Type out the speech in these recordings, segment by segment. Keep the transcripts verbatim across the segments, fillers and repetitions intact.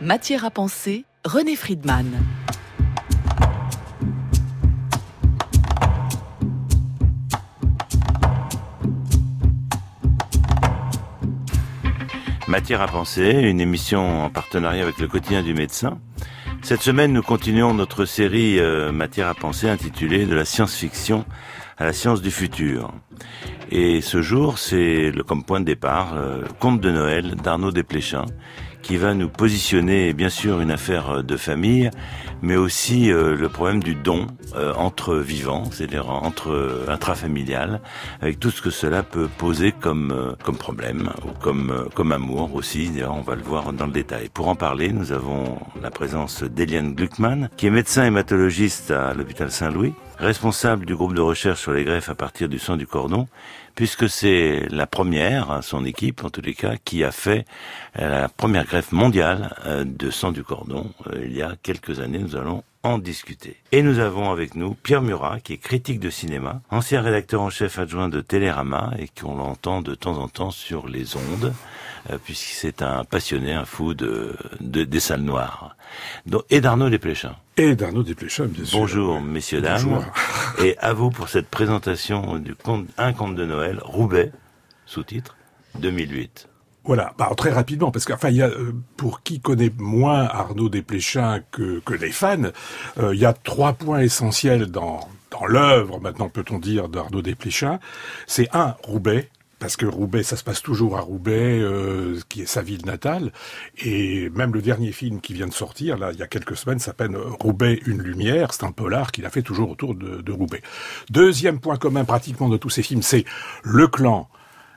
Matière à penser, René Friedman. Matière à penser, une émission en partenariat avec le quotidien du médecin. Cette semaine, nous continuons notre série euh, Matière à penser intitulée de la science-fiction à la science du futur. Et ce jour, c'est le, comme point de départ, euh, le Conte de Noël d'Arnaud Desplechin, qui va nous positionner, bien sûr, une affaire de famille, mais aussi euh, le problème du don euh, entre vivants, c'est-à-dire entre euh, intrafamilial, avec tout ce que cela peut poser comme euh, comme problème ou comme euh, comme amour aussi. D'ailleurs, on va le voir dans le détail. Pour en parler, nous avons la présence d'Eliane Gluckman, qui est médecin hématologiste à l'hôpital Saint-Louis, responsable du groupe de recherche sur les greffes à partir du sang du cordon, puisque c'est la première, son équipe en tous les cas, qui a fait la première greffe mondiale de sang du cordon il y a quelques années. Nous allons en discuter. Et nous avons avec nous Pierre Murat, qui est critique de cinéma, ancien rédacteur en chef adjoint de Télérama et qu'on l'entend de temps en temps sur les ondes, puisque c'est un passionné, un fou de, de des salles noires. Donc, et d'Arnaud Desplechin. Et d'Arnaud Desplechin, bien sûr. Bonjour, messieurs, dames. Bonjour. Et à vous pour cette présentation du conte, un conte de Noël, Roubaix, sous-titre, deux mille huit. Voilà, bah, très rapidement, parce qu'enfin, il y a, pour qui connaît moins Arnaud Desplechin que, que les fans, euh, il y a trois points essentiels dans, dans l'œuvre, maintenant peut-on dire, d'Arnaud Desplechin. C'est un, Roubaix. Parce que Roubaix, ça se passe toujours à Roubaix, euh, qui est sa ville natale. Et même le dernier film qui vient de sortir, là, il y a quelques semaines, s'appelle Roubaix, une lumière. C'est un polar qu'il a fait toujours autour de, de Roubaix. Deuxième point commun pratiquement de tous ces films, c'est le clan,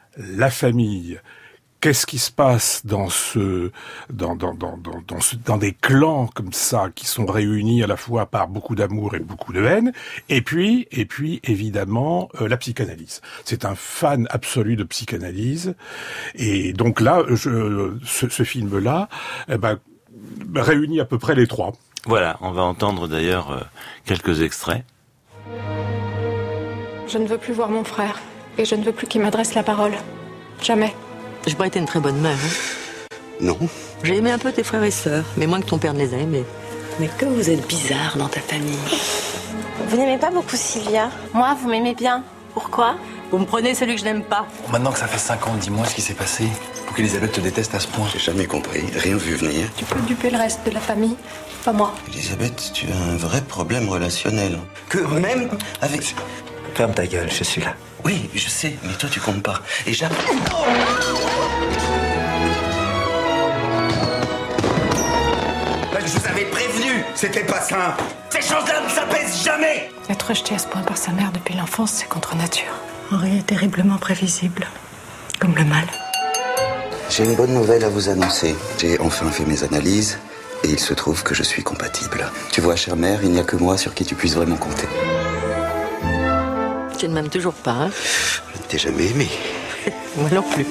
la famille. Qu'est-ce qui se passe dans ce, dans, dans, dans, dans, dans, ce, dans des clans comme ça, qui sont réunis à la fois par beaucoup d'amour et beaucoup de haine. Et puis, et puis, évidemment, euh, la psychanalyse. C'est un fan absolu de psychanalyse. Et donc là, je, ce, ce film-là, eh ben, réunit à peu près les trois. Voilà, on va entendre d'ailleurs euh, quelques extraits. Je ne veux plus voir mon frère. Et je ne veux plus qu'il m'adresse la parole. Jamais. J'ai pas été une très bonne mère. Hein. Non. J'ai aimé un peu tes frères et sœurs, mais moins que ton père ne les a aimés. Mais que vous êtes bizarre dans ta famille. Vous n'aimez pas beaucoup Sylvia. Moi, vous m'aimez bien. Pourquoi ? Vous me prenez celui que je n'aime pas. Maintenant que ça fait cinq ans, dis-moi ce qui s'est passé pour qu'Elisabeth te déteste à ce point. J'ai jamais compris, rien vu venir. Tu peux duper le reste de la famille, pas moi. Elisabeth, tu as un vrai problème relationnel. Que même avec... Ferme ta gueule, je suis là. Oui, je sais, mais toi tu comptes pas. Et jamais... Je vous avais prévenu, c'était pas simple. Ces choses-là ne s'apaisent jamais. Être rejeté à ce point par sa mère depuis l'enfance, c'est contre nature. Henri est terriblement prévisible, comme le mal. J'ai une bonne nouvelle à vous annoncer. J'ai enfin fait mes analyses et il se trouve que je suis compatible. Tu vois, chère mère, il n'y a que moi sur qui tu puisses vraiment compter. Tu ne m'aimes toujours pas, hein ? Je ne t'ai jamais aimé. Moi non plus.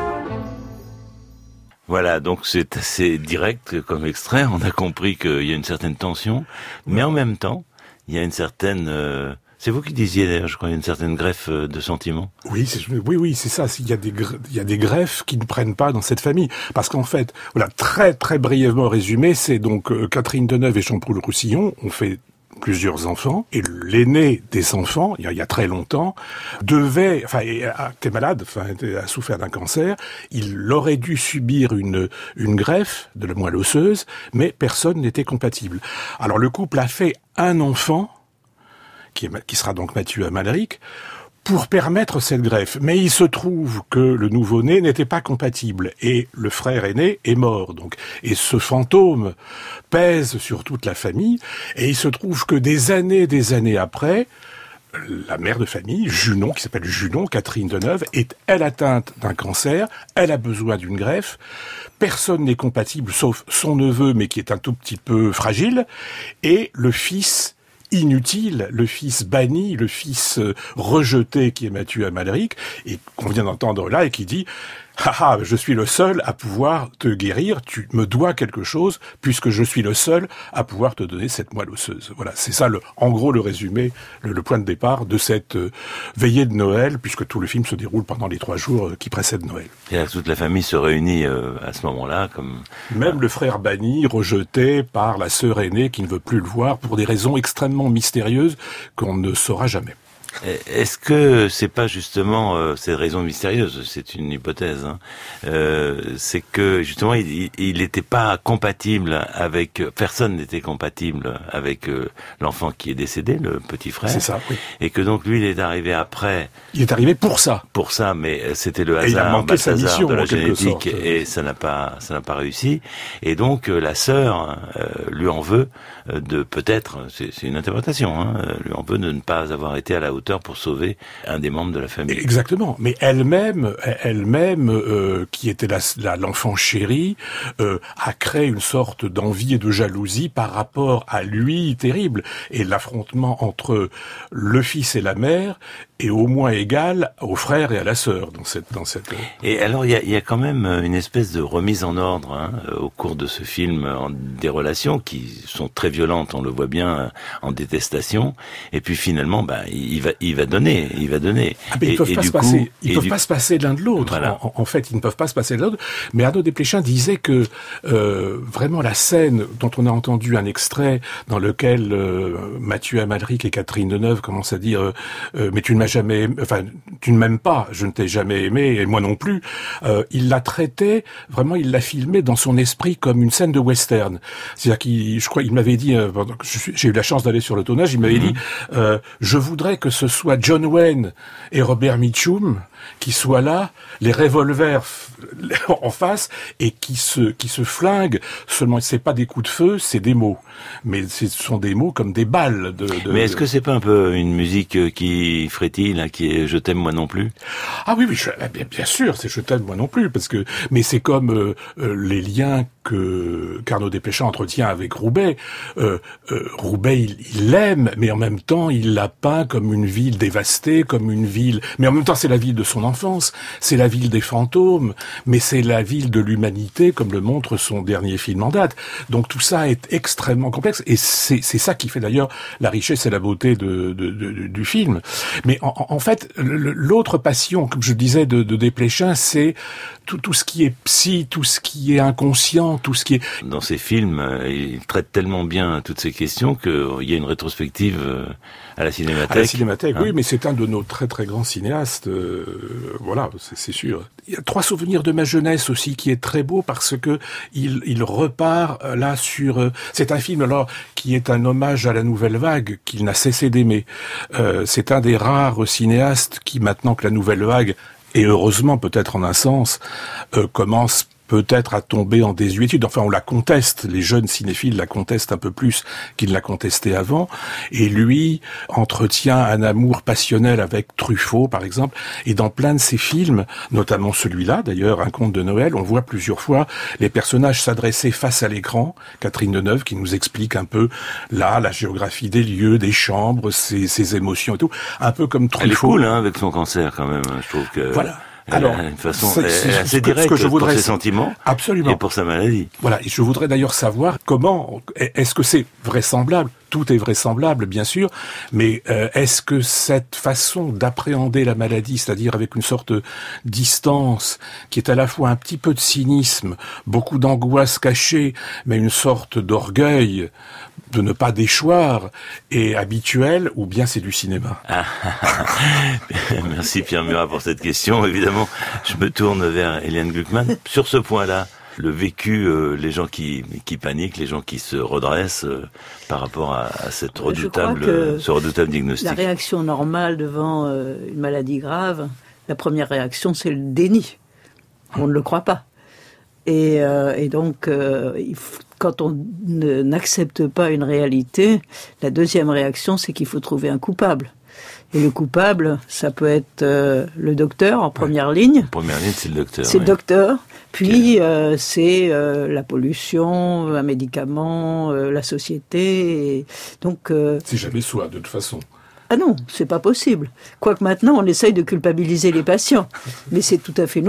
Voilà, donc c'est assez direct comme extrait. On a compris qu'il y a une certaine tension, mais en même temps, il y a une certaine... Euh, c'est vous qui disiez d'ailleurs, je crois, une certaine greffe de sentiments. Oui, c'est, oui, oui, c'est ça. Il y a des, il y a des greffes qui ne prennent pas dans cette famille, parce qu'en fait, voilà, très très brièvement résumé, c'est donc euh, Catherine Deneuve et Champoul-Roussillon ont fait plusieurs enfants, et l'aîné des enfants, il y a, il y a très longtemps, devait, enfin, était malade, enfin, a souffert d'un cancer, il aurait dû subir une, une greffe de la moelle osseuse, mais personne n'était compatible. Alors le couple a fait un enfant, qui, est, qui sera donc Mathieu Amalric, pour permettre cette greffe. Mais il se trouve que le nouveau-né n'était pas compatible et le frère aîné est mort. Donc, et ce fantôme pèse sur toute la famille et il se trouve que des années, des années après, la mère de famille, Junon, qui s'appelle Junon, Catherine Deneuve, est elle atteinte d'un cancer, elle a besoin d'une greffe. Personne n'est compatible sauf son neveu, mais qui est un tout petit peu fragile, et le fils inutile, le fils banni, le fils rejeté qui est Mathieu Amalric, et qu'on vient d'entendre là, et qui dit Ah ah, je suis le seul à pouvoir te guérir, tu me dois quelque chose, puisque je suis le seul à pouvoir te donner cette moelle osseuse. Voilà, c'est ça, le, en gros, le résumé, le, le point de départ de cette euh, veillée de Noël, puisque tout le film se déroule pendant les trois jours euh, qui précèdent Noël. Et là, toute la famille se réunit euh, à ce moment-là, comme... Même ah. le frère banni, rejeté par la sœur aînée qui ne veut plus le voir pour des raisons extrêmement mystérieuses qu'on ne saura jamais. Est-ce que c'est pas justement euh, cette raison mystérieuse, c'est une hypothèse, hein, euh, c'est que justement il il n'était pas compatible avec, personne n'était compatible avec euh, l'enfant qui est décédé, le petit frère. C'est ça, oui. Et que donc lui il est arrivé après. Il est arrivé pour ça. Pour ça, mais c'était le et hasard, il a sa mission, de la génétique, sorte. Et ça n'a pas ça n'a pas réussi. Et donc euh, la sœur euh, lui en veut euh, de peut-être, c'est, c'est une interprétation, hein, euh, lui en veut de ne pas avoir été à la hauteur pour sauver un des membres de la famille. Exactement. Mais elle-même, elle-même, euh, qui était la, la, l'enfant chéri, euh, a créé une sorte d'envie et de jalousie par rapport à lui terrible. Et l'affrontement entre le fils et la mère est au moins égal au frère et à la sœur dans cette dans cette. Et alors il y a, y a quand même une espèce de remise en ordre hein, au cours de ce film, en, des relations qui sont très violentes, on le voit bien, en détestation. Et puis finalement, bah il va il va donner, il va donner. Ah mais ils et, peuvent et pas du se passer, coup, ils peuvent du... pas se passer l'un de l'autre. Voilà. En, en fait, ils ne peuvent pas se passer l'un de l'autre. Mais Arnaud Desplechin disait que euh, vraiment la scène dont on a entendu un extrait dans lequel euh, Mathieu Amalric et Catherine Deneuve commencent à dire euh, mais tu ne m'as jamais aimé, enfin tu ne m'aimes pas, je ne t'ai jamais aimé et moi non plus. Euh, il l'a traité vraiment, il l'a filmé dans son esprit comme une scène de western. C'est-à-dire qu'il, je crois, il m'avait dit, euh, j'ai eu la chance d'aller sur le tournage, il m'avait mm-hmm. dit euh, je voudrais que ce soit John Wayne et Robert Mitchum qui soient là, les revolvers en face et qui se qui se flinguent. Seulement, c'est pas des coups de feu, c'est des mots. Mais ce sont des mots comme des balles. De, de Mais est-ce que c'est pas un peu une musique qui frétille, là, qui est « Je t'aime moi non plus » ? Ah oui, oui, je, bien, bien sûr, c'est « Je t'aime moi non plus », parce que mais c'est comme euh, euh, les liens que qu'Arnaud Desplechin entretient avec Roubaix. Euh, euh, Roubaix, il, il l'aime, mais en même temps, il l'a peint comme une ville dévastée, comme une ville. Mais en même temps, c'est la ville de son enfance, c'est la ville des fantômes, mais c'est la ville de l'humanité, comme le montre son dernier film en date. Donc tout ça est extrêmement complexe, et c'est, c'est ça qui fait d'ailleurs la richesse et la beauté de, de, de, du film. Mais en, en fait, l'autre passion, comme je disais, de, de Desplechin, c'est tout, tout ce qui est psy, tout ce qui est inconscient, tout ce qui est... Dans ces films, il traite tellement bien toutes ces questions qu'il y a une rétrospective à la Cinémathèque. À la Cinémathèque, hein. Oui, mais c'est un de nos très très grands cinéastes, euh, voilà, c'est, c'est sûr. Il y a Trois souvenirs de ma jeunesse aussi qui est très beau parce que il, il repart là sur... Euh, c'est un film alors qui est un hommage à la nouvelle vague qu'il n'a cessé d'aimer. Euh, c'est un des rares cinéastes qui, maintenant que la nouvelle vague, et heureusement peut-être en un sens, euh, commence peut-être à tomber en désuétude. Enfin, on la conteste, les jeunes cinéphiles la contestent un peu plus qu'ils la contestaient avant. Et lui entretient un amour passionnel avec Truffaut, par exemple. Et dans plein de ses films, notamment celui-là, d'ailleurs, Un conte de Noël, on voit plusieurs fois les personnages s'adresser face à l'écran. Catherine Deneuve qui nous explique un peu, là, la géographie des lieux, des chambres, ses, ses émotions et tout. Un peu comme Truffaut. Elle est cool, hein, avec son cancer, quand même. Je trouve que... Voilà. Elle Alors, a une façon c'est, c'est, assez ce que, directe ce que je voudrais, pour ses sentiments absolument. Et pour sa maladie. Voilà, et je voudrais d'ailleurs savoir comment, est-ce que c'est vraisemblable ? Tout est vraisemblable, bien sûr, mais euh, est-ce que cette façon d'appréhender la maladie, c'est-à-dire avec une sorte de distance, qui est à la fois un petit peu de cynisme, beaucoup d'angoisse cachée, mais une sorte d'orgueil de ne pas déchoir, est habituel, ou bien c'est du cinéma ? Ah, merci Pierre Murat pour cette question. Évidemment, je me tourne vers Éliane Gluckman. Sur ce point-là, le vécu, euh, les gens qui, qui paniquent, les gens qui se redressent euh, par rapport à, à cette redoutable, euh, ce redoutable diagnostic. La réaction normale devant euh, une maladie grave, la première réaction, c'est le déni. On ne le croit pas. Et, euh, et donc, euh, il faut, quand on ne, n'accepte pas une réalité, la deuxième réaction, c'est qu'il faut trouver un coupable. Et le coupable, ça peut être euh, le docteur en première ouais. ligne. En première ligne, c'est le docteur. C'est ouais. le docteur. Puis, okay. euh, c'est euh, la pollution, un médicament, euh, la société. Et donc, euh, c'est jamais soi, de toute façon. Ah non, c'est pas possible. Quoique maintenant, on essaye de culpabiliser les patients. Mais c'est tout à fait nouveau.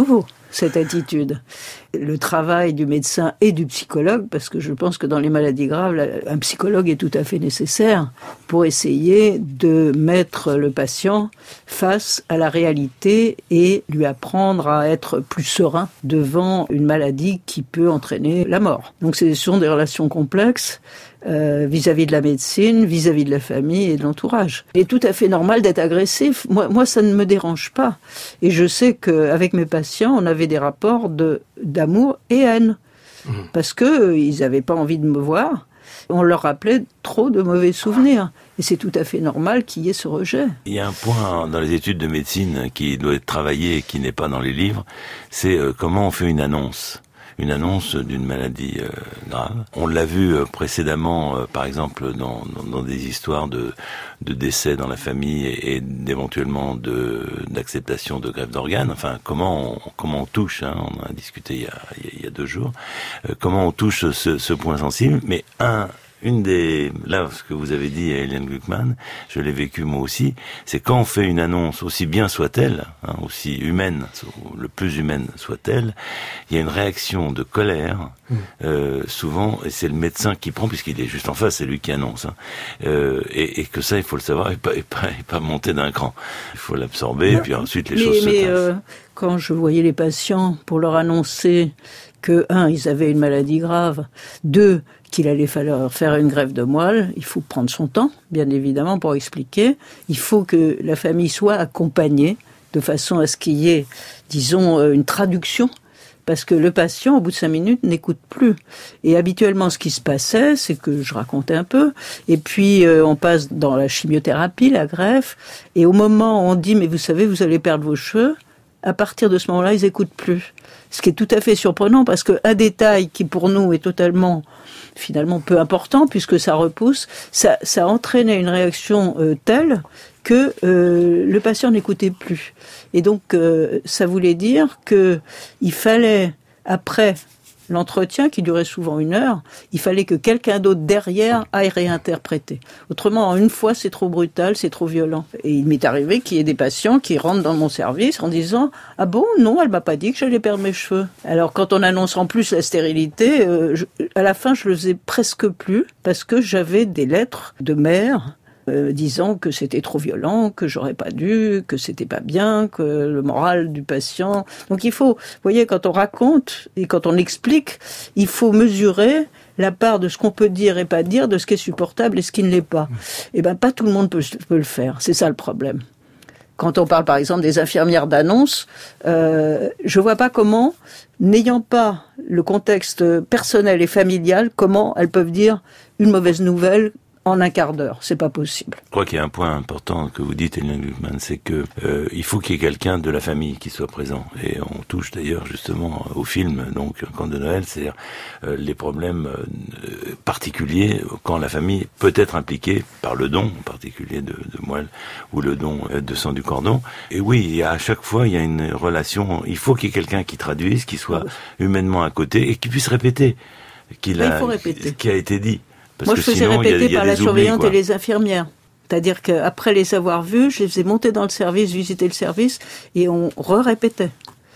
cette attitude. Le travail du médecin et du psychologue, parce que je pense que dans les maladies graves, un psychologue est tout à fait nécessaire pour essayer de mettre le patient face à la réalité et lui apprendre à être plus serein devant une maladie qui peut entraîner la mort. Donc ce sont des relations complexes euh, vis-à-vis de la médecine, vis-à-vis de la famille et de l'entourage. Il est tout à fait normal d'être agressif. Moi, moi, ça ne me dérange pas. Et je sais qu'avec mes patients, on avait des rapports de, d'amour et haine. Mmh. Parce qu'ils n'avaient pas envie de me voir. On leur rappelait trop de mauvais souvenirs. Et c'est tout à fait normal qu'il y ait ce rejet. Il y a un point dans les études de médecine qui doit être travaillé et qui n'est pas dans les livres, c'est euh, comment on fait une annonce. Une annonce d'une maladie euh, grave. On l'a vu euh, précédemment, euh, par exemple, dans, dans, dans des histoires de, de décès dans la famille et, et d'éventuellement de, d'acceptation de greffe d'organes. Enfin, comment on, comment on touche, hein, on en a discuté il y a, il y a deux jours, euh, comment on touche ce, ce point sensible. Mais un... Une des, là, ce que vous avez dit à Hélène Gluckman, je l'ai vécu moi aussi, c'est quand on fait une annonce, aussi bien soit-elle, hein, aussi humaine, le plus humaine soit-elle, il y a une réaction de colère, mmh. euh, souvent, et c'est le médecin qui prend, puisqu'il est juste en face, c'est lui qui annonce, hein, euh, et, et que ça, il faut le savoir, et pas, et pas, et pas monter d'un cran. Il faut l'absorber, et puis ensuite les mais, choses mais, se passent. Euh, quand je voyais les patients pour leur annoncer que, un, ils avaient une maladie grave, deux, qu'il allait falloir faire une greffe de moelle, il faut prendre son temps, bien évidemment, pour expliquer. Il faut que la famille soit accompagnée de façon à ce qu'il y ait, disons, une traduction, parce que le patient, au bout de cinq minutes, n'écoute plus. Et habituellement, ce qui se passait, c'est que je racontais un peu, et puis euh, on passe dans la chimiothérapie, la greffe, et au moment où on dit « mais vous savez, vous allez perdre vos cheveux », à partir de ce moment-là, ils n'écoutent plus. Ce qui est tout à fait surprenant, parce qu'un détail qui pour nous est totalement, finalement, peu important, puisque ça repousse, ça, ça entraînait une réaction euh, telle que euh, le patient n'écoutait plus. Et donc, euh, ça voulait dire qu'il fallait, après l'entretien, qui durait souvent une heure, il fallait que quelqu'un d'autre derrière aille réinterpréter. Autrement, une fois, c'est trop brutal, c'est trop violent. Et il m'est arrivé qu'il y ait des patients qui rentrent dans mon service en disant « Ah bon, non, elle m'a pas dit que j'allais perdre mes cheveux. » Alors, quand on annonce en plus la stérilité, euh, je, à la fin, je le faisais presque plus, parce que j'avais des lettres de mère Euh, disant que c'était trop violent, que j'aurais pas dû, que c'était pas bien, que le moral du patient. Donc il faut, vous voyez, quand on raconte et quand on explique, il faut mesurer la part de ce qu'on peut dire et pas dire, de ce qui est supportable et ce qui ne l'est pas. Et ben pas tout le monde peut, peut le faire. C'est ça le problème. Quand on parle par exemple des infirmières d'annonce, euh, je vois pas comment, n'ayant pas le contexte personnel et familial, comment elles peuvent dire une mauvaise nouvelle en un quart d'heure. C'est pas possible. Je crois qu'il y a un point important que vous dites, Hélène Gluckman, c'est que euh, il faut qu'il y ait quelqu'un de la famille qui soit présent. Et on touche d'ailleurs justement au film, donc un conte de Noël, c'est-à-dire euh, les problèmes euh, particuliers quand la famille peut être impliquée par le don, en particulier de, de moelle ou le don euh, de sang du cordon. Et oui, il y a, à chaque fois, il y a une relation. Il faut qu'il y ait quelqu'un qui traduise, qui soit humainement à côté et qui puisse répéter, qu'il a, il faut répéter. qui a été dit. Parce Moi, je faisais sinon, répéter y a, y a par la surveillante oublis, et les infirmières. C'est-à-dire qu'après les avoir vus, je les faisais monter dans le service, visiter le service, et on re-répétait.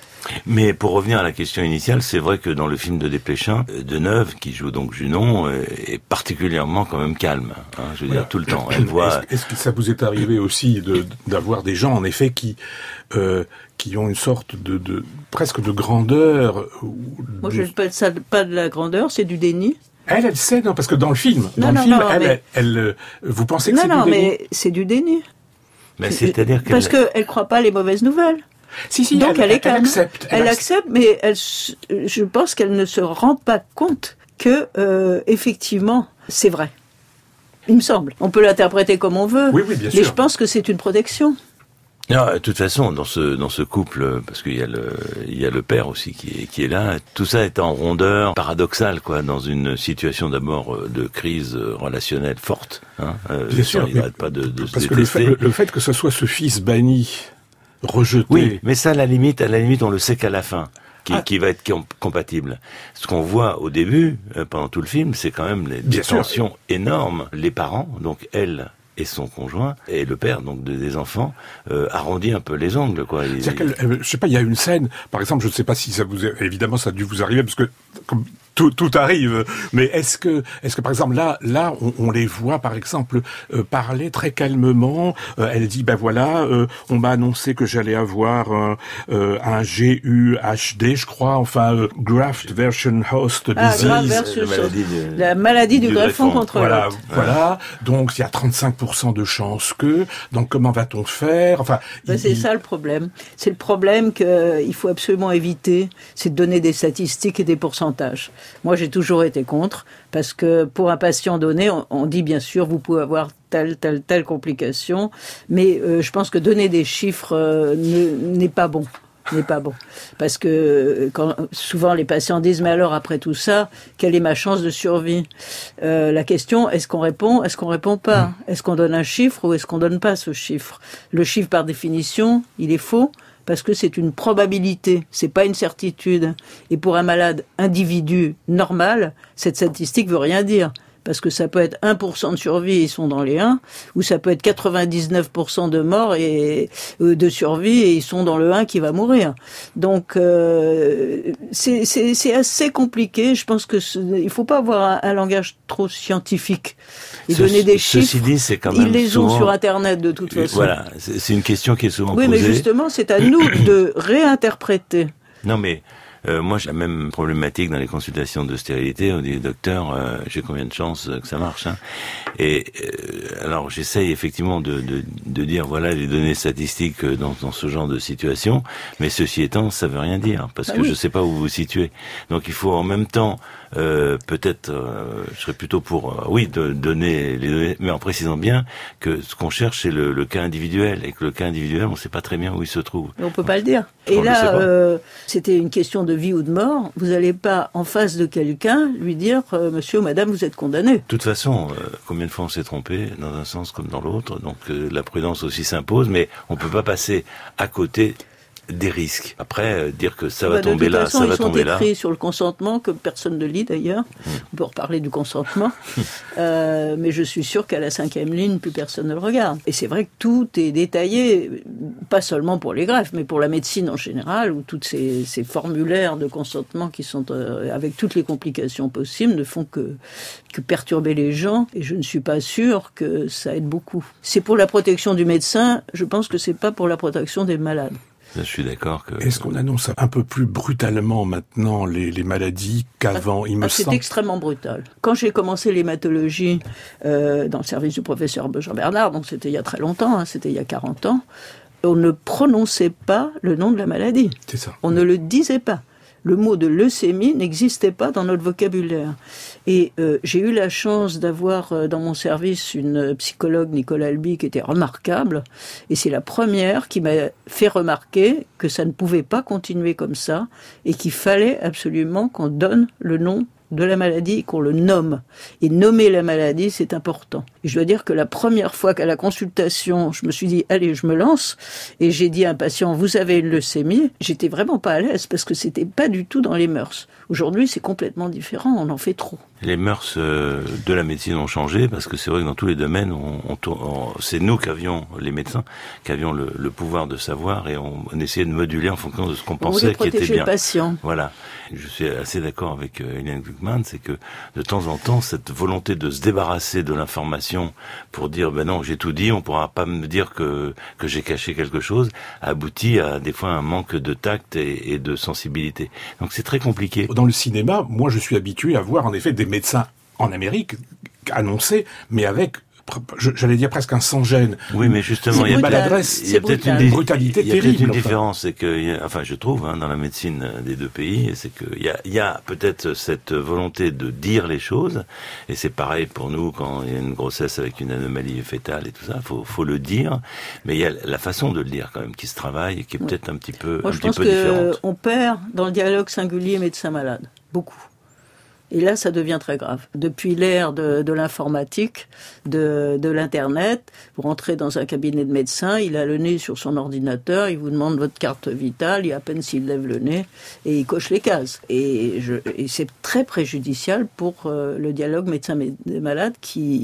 Mais pour revenir à la question initiale, c'est vrai que dans le film de Desplechin, Deneuve, qui joue donc Junon, est particulièrement quand même calme. Hein, je veux voilà. dire, tout le temps. Elle voit... Est-ce, est-ce que ça vous est arrivé aussi de, d'avoir des gens, en effet, qui... Euh, qui ont une sorte de, de presque de grandeur. Moi, je n'appelle ça pas de la grandeur, c'est du déni. Elle, elle sait, non, parce que dans le film, non, dans non, le film, non, elle, mais... elle, elle, vous pensez que non, c'est non, du déni? Non, mais c'est du déni. Mais c'est-à-dire qu'elle... Parce qu'elle ne croit pas les mauvaises nouvelles. Si, si, donc elle, elle est calme. Elle accepte. Elle, elle accepte, mais elle, je pense qu'elle ne se rend pas compte que, euh, effectivement, c'est vrai. Il me semble. On peut l'interpréter comme on veut, oui, oui, bien sûr. Mais je pense que c'est une protection. Non, de toute façon, dans ce dans ce couple, parce qu'il y a le il y a le père aussi qui est qui est là, tout ça est en rondeur paradoxale, quoi, dans une situation d'abord de crise relationnelle forte. Hein, Bien sûr, il n'arrête pas de, de se parce que détester. le fait, le fait que ce soit ce fils banni, rejeté. Oui, mais ça, à la limite, à la limite, on le sait qu'à la fin. Qui, ah. qui va être com- compatible. Ce qu'on voit au début, euh, pendant tout le film, c'est quand même les, des tensions énormes. Les parents, donc elle et son conjoint, et le père donc de, des enfants, euh, arrondit un peu les ongles, quoi. Il, C'est-à-dire que, euh, je sais pas, il y a une scène, par exemple, je ne sais pas si ça vous, est, évidemment, ça a dû vous arriver, parce que comme tout, tout arrive. Mais est-ce que, est-ce que par exemple là, là, on, on les voit par exemple euh, parler très calmement. Euh, elle dit, ben voilà, euh, on m'a annoncé que j'allais avoir un, euh, un G U H D, je crois, enfin euh, Graft Version Host ah, Disease, versus, la maladie, de, la maladie du, du greffon, greffon contre voilà, l'autre. Voilà. Donc il y a trente-cinq pour cent de chances que. Donc comment va-t-on faire? Enfin, ben, il, c'est il... ça le problème. C'est le problème qu'il faut absolument éviter, c'est de donner des statistiques et des pourcentages. Moi, j'ai toujours été contre, parce que pour un patient donné, on, on dit bien sûr, vous pouvez avoir telle, telle, telle complication, mais euh, je pense que donner des chiffres euh, ne, n'est pas bon. n'est pas bon. Parce que quand, souvent les patients disent, mais alors après tout ça, quelle est ma chance de survie? euh, La question, est-ce qu'on répond, est-ce qu'on répond pas? mmh. Est-ce qu'on donne un chiffre ou est-ce qu'on donne pas ce chiffre? Le chiffre, par définition, il est faux, parce que c'est une probabilité, c'est pas une certitude. Et pour un malade individu normal, cette statistique veut rien dire. Parce que ça peut être un pour cent de survie et ils sont dans les un, ou ça peut être quatre-vingt-dix-neuf pour cent de mort et euh, de survie et ils sont dans le un qui va mourir. Donc euh, c'est, c'est, c'est assez compliqué. Je pense que il faut pas avoir un, un langage trop scientifique et Ce, donner des chiffres. Ceci dit, c'est quand même ils les souvent, ont sur Internet de toute façon. Voilà, c'est, c'est une question qui est souvent oui, posée. Oui, mais justement, c'est à nous de réinterpréter. Non, mais Euh, moi, j'ai la même problématique dans les consultations de stérilité. On dit, docteur, euh, j'ai combien de chances que ça marche, hein? Et euh, alors, j'essaye effectivement de, de, de dire, voilà, les données statistiques dans, dans ce genre de situation. Mais ceci étant, ça veut rien dire, parce ah que oui. je sais pas où vous vous situez. Donc, il faut en même temps, euh, peut-être, euh, je serais plutôt pour, euh, oui, de donner les données, mais en précisant bien que ce qu'on cherche, c'est le, le cas individuel, et que le cas individuel, on sait pas très bien où il se trouve. Mais on peut pas le dire. Et on là, euh, c'était une question de de vie ou de mort, vous n'allez pas en face de quelqu'un lui dire euh, monsieur ou madame, vous êtes condamné. De toute façon, euh, combien de fois on s'est trompé dans un sens comme dans l'autre, donc euh, la prudence aussi s'impose, mais on peut pas passer à côté des risques. Après, euh, dire que ça bah, va tomber là, façon, ça va tomber là. Ils sont écrits sur le consentement, que personne ne lit d'ailleurs. Mmh. On peut reparler du consentement. euh, mais je suis sûr qu'à la cinquième ligne, plus personne ne le regarde. Et c'est vrai que tout est détaillé, pas seulement pour les greffes, mais pour la médecine en général, où tous ces, ces formulaires de consentement qui sont euh, avec toutes les complications possibles ne font que, que perturber les gens. Et je ne suis pas sûre que ça aide beaucoup. C'est pour la protection du médecin, je pense que c'est pas pour la protection des malades. Je suis d'accord que... Est-ce qu'on annonce un peu plus brutalement maintenant les, les maladies qu'avant, il me ah, semble? C'est extrêmement brutal. Quand j'ai commencé l'hématologie euh, dans le service du professeur Jean-Bernard, donc c'était il y a très longtemps, hein, c'était il y a quarante ans, on ne prononçait pas le nom de la maladie. C'est ça. On ne le disait pas. Le mot de leucémie n'existait pas dans notre vocabulaire. Et euh, j'ai eu la chance d'avoir euh, dans mon service une psychologue, Nicole Albi, qui était remarquable. Et c'est la première qui m'a fait remarquer que ça ne pouvait pas continuer comme ça et qu'il fallait absolument qu'on donne le nom de la maladie, qu'on le nomme. Et nommer la maladie, c'est important. Et je dois dire que la première fois qu'à la consultation, je me suis dit, allez, je me lance, et j'ai dit à un patient, vous avez une leucémie, j'étais vraiment pas à l'aise, parce que c'était pas du tout dans les mœurs. Aujourd'hui, c'est complètement différent, on en fait trop. Les mœurs euh, de la médecine ont changé, parce que c'est vrai que dans tous les domaines, on, on, on, c'est nous qui avions, les médecins, qui avions le, le pouvoir de savoir, et on, on essayait de moduler en fonction de ce qu'on on pensait qui était bien. Le patient. Voilà. Je suis assez d'accord avec euh, Hélène Gluckman, c'est que de temps en temps, cette volonté de se débarrasser de l'information pour dire, ben non, j'ai tout dit, on pourra pas me dire que que j'ai caché quelque chose, aboutit à des fois un manque de tact et, et de sensibilité. Donc c'est très compliqué. Dans le cinéma, moi je suis habitué à voir en effet des médecins en Amérique annoncés, mais avec j'allais dire presque un sans-gêne. Oui, mais justement, il y a, maladresse, il y a peut-être une, brutalité il y a terrible. peut-être une différence, c'est que, enfin, je trouve, hein, dans la médecine des deux pays, c'est que il y a, il y a peut-être cette volonté de dire les choses, et c'est pareil pour nous quand il y a une grossesse avec une anomalie fétale et tout ça, faut, faut le dire, mais il y a la façon de le dire quand même qui se travaille et qui est peut-être un petit peu, Moi, un je petit pense peu que différente. On perd dans le dialogue singulier médecin-malade, beaucoup. Et là, ça devient très grave. Depuis l'ère de, de l'informatique, de, de l'Internet, vous rentrez dans un cabinet de médecin, il a le nez sur son ordinateur, il vous demande votre carte vitale, et à peine s'il lève le nez, et il coche les cases. Et, je, et c'est très préjudicial pour euh, le dialogue médecin-malade qui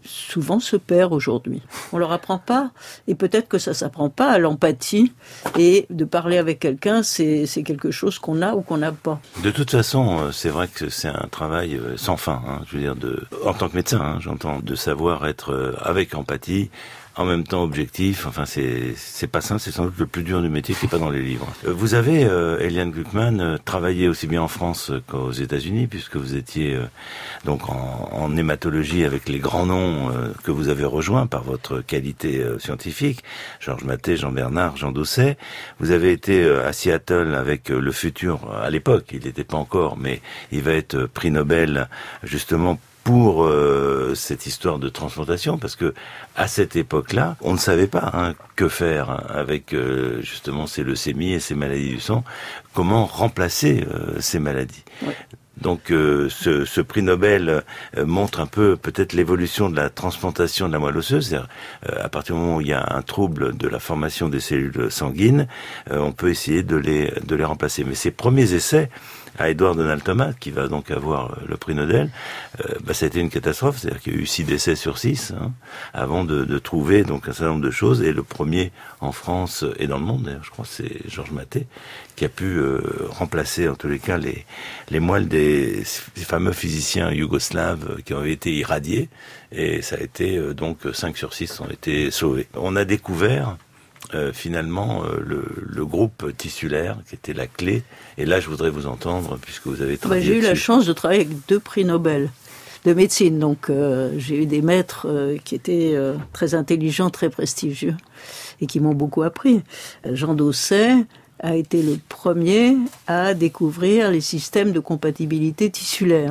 souvent se perd aujourd'hui. On leur apprend pas, et peut-être que ça s'apprend pas à l'empathie, et de parler avec quelqu'un, c'est, c'est quelque chose qu'on a ou qu'on n'a pas. De toute façon, c'est vrai que c'est un travail sans fin, hein, je veux dire, de, en tant que médecin, hein, j'entends, de savoir être avec empathie, en même temps objectif, enfin c'est c'est pas simple, c'est sans doute le plus dur du métier qui est pas dans les livres. Vous avez, euh, Eliane Gluckman, euh, travaillé aussi bien en France qu'aux États-Unis, puisque vous étiez euh, donc en, en hématologie avec les grands noms euh, que vous avez rejoints par votre qualité euh, scientifique, Georges Mathé, Jean Bernard, Jean Dosset. Vous avez été euh, à Seattle avec euh, le futur, à l'époque, il n'était pas encore, mais il va être euh, prix Nobel justement pour euh, cette histoire de transplantation, parce que à cette époque-là, on ne savait pas hein, que faire hein, avec euh, justement ces leucémies et ces maladies du sang, comment remplacer euh, ces maladies. Ouais. Donc euh, ce, ce prix Nobel euh, montre un peu peut-être l'évolution de la transplantation de la moelle osseuse, c'est-à-dire euh, à partir du moment où il y a un trouble de la formation des cellules sanguines, euh, on peut essayer de les de les remplacer. Mais ces premiers essais à Edward Donald Thomas, qui va donc avoir le prix Nobel, euh, bah, ça a été une catastrophe, c'est-à-dire qu'il y a eu six décès sur six, hein, avant de, de trouver donc un certain nombre de choses, et le premier en France et dans le monde, d'ailleurs, je crois que c'est Georges Mathé, qui a pu euh, remplacer en tous les cas les, les moelles des, des fameux physiciens yougoslaves qui ont été irradiés, et ça a été euh, donc cinq sur six ont été sauvés. On a découvert Euh, finalement euh, le, le groupe tissulaire qui était la clé, et là je voudrais vous entendre puisque vous avez travaillé bah, j'ai dessus. eu la chance de travailler avec deux prix Nobel de médecine, donc euh, j'ai eu des maîtres euh, qui étaient euh, très intelligents, très prestigieux et qui m'ont beaucoup appris. Jean Dosset a été le premier à découvrir les systèmes de compatibilité tissulaire,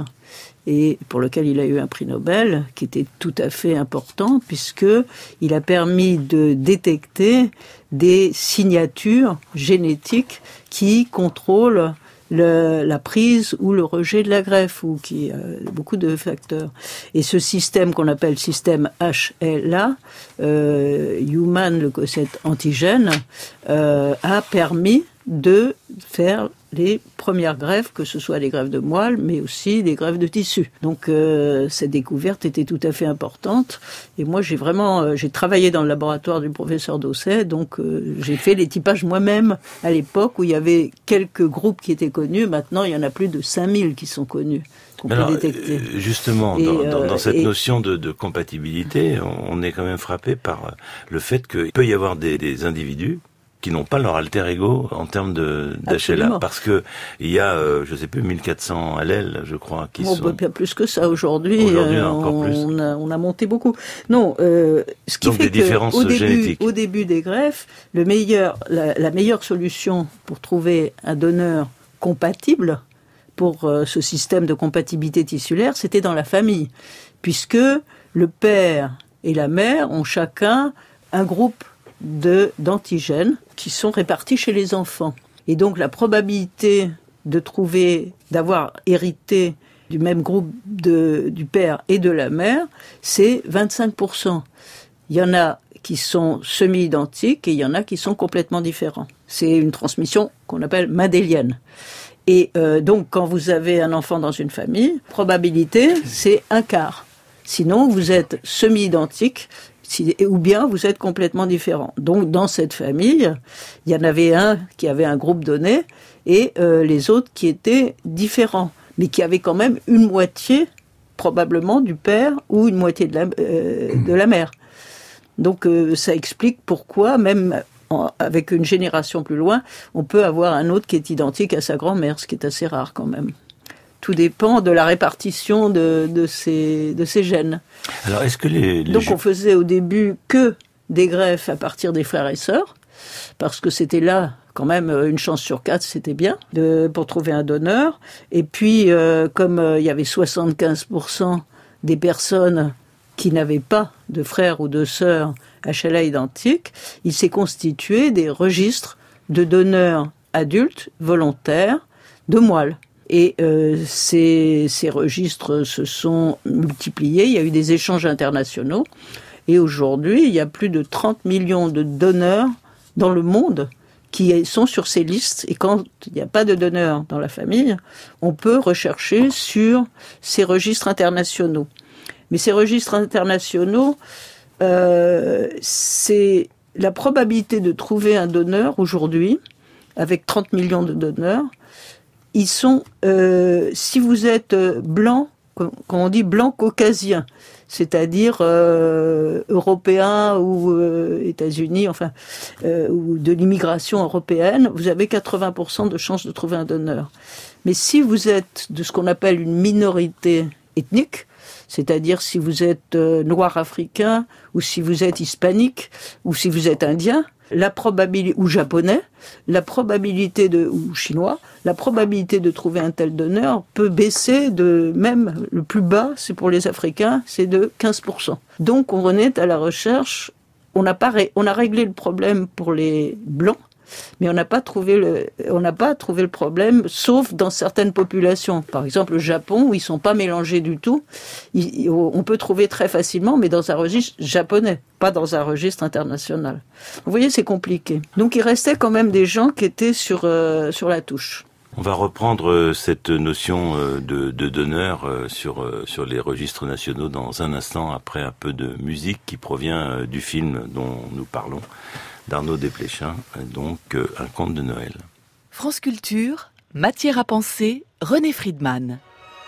et pour lequel il a eu un prix Nobel qui était tout à fait important, puisqu'il a permis de détecter des signatures génétiques qui contrôlent le, la prise ou le rejet de la greffe, ou qui a euh, beaucoup de facteurs. Et ce système qu'on appelle système H L A, euh, Human Leukocyte Antigène, euh, a permis de faire les premières greffes, que ce soit les greffes de moelle, mais aussi des greffes de tissu. Donc euh, cette découverte était tout à fait importante. Et moi, j'ai vraiment, euh, j'ai travaillé dans le laboratoire du professeur Dosset, donc euh, j'ai fait les typages moi-même à l'époque où il y avait quelques groupes qui étaient connus. Maintenant, il y en a plus de cinq mille qui sont connus, qu'on Alors, peut détecter. Justement, et, dans, euh, dans, dans cette et... notion de, de compatibilité, on est quand même frappé par le fait qu'il peut y avoir des, des individus qui n'ont pas leur alter ego en termes de d'H L A, parce que il y a, euh, je sais plus, mille quatre cents allèles, je crois, qui oh, sont... Bien plus que ça aujourd'hui. Aujourd'hui, euh, encore plus. On a, on a monté beaucoup. Non, euh, ce qui Donc fait des différences que, au début, génétiques. au début des greffes, le meilleur, la, la meilleure solution pour trouver un donneur compatible pour euh, ce système de compatibilité tissulaire, c'était dans la famille, puisque le père et la mère ont chacun un groupe de d'antigènes qui sont répartis chez les enfants. Et donc la probabilité de trouver, d'avoir hérité du même groupe de, du père et de la mère, c'est vingt-cinq pour cent. Il y en a qui sont semi-identiques et il y en a qui sont complètement différents. C'est une transmission qu'on appelle mendélienne. Et euh, donc quand vous avez un enfant dans une famille, probabilité c'est un quart. Sinon vous êtes semi-identique, Si, ou bien vous êtes complètement différent. Donc dans cette famille, il y en avait un qui avait un groupe donné et euh, les autres qui étaient différents, mais qui avaient quand même une moitié probablement du père ou une moitié de la, euh, de la mère. Donc euh, ça explique pourquoi même en, avec une génération plus loin, on peut avoir un autre qui est identique à sa grand-mère, ce qui est assez rare quand même. Tout dépend de la répartition de, de, ces, de ces gènes. Alors, est-ce que les, les Donc, ju- on faisait au début que des greffes à partir des frères et sœurs, parce que c'était là, quand même, une chance sur quatre, c'était bien, de, pour trouver un donneur. Et puis, euh, comme euh, il y avait soixante-quinze pour cent des personnes qui n'avaient pas de frères ou de sœurs H L A identiques, il s'est constitué des registres de donneurs adultes volontaires de moelle. Et euh, ces, ces registres se sont multipliés, il y a eu des échanges internationaux, et aujourd'hui, il y a plus de trente millions de donneurs dans le monde qui sont sur ces listes, et quand il n'y a pas de donneurs dans la famille, on peut rechercher sur ces registres internationaux. Mais ces registres internationaux, euh, c'est la probabilité de trouver un donneur aujourd'hui, avec trente millions de donneurs, ils sont, euh, si vous êtes blanc, comme on dit blanc caucasien, c'est-à-dire euh, européen ou euh, États-Unis, enfin, euh, ou de l'immigration européenne, vous avez quatre-vingts pour cent de chances de trouver un donneur. Mais si vous êtes de ce qu'on appelle une minorité ethnique, c'est-à-dire si vous êtes euh, noir africain, ou si vous êtes hispanique, ou si vous êtes indien, la probabilité, ou japonais, la probabilité de, ou chinois, la probabilité de trouver un tel donneur peut baisser de, même le plus bas, c'est pour les Africains, c'est de quinze pour cent. Donc on est à la recherche, on n'a pas, on a réglé le problème pour les blancs, mais on n'a pas trouvé le, on n'a pas trouvé le problème, sauf dans certaines populations. Par exemple, le Japon, où ils sont pas mélangés du tout, ils, on peut trouver très facilement, mais dans un registre japonais, pas dans un registre international. Vous voyez, c'est compliqué. Donc, il restait quand même des gens qui étaient sur euh, sur la touche. On va reprendre cette notion de, de donneur sur, sur les registres nationaux dans un instant, après un peu de musique qui provient du film dont nous parlons, d'Arnaud Desplechin, donc Un conte de Noël. France Culture, matière à penser, René Friedman.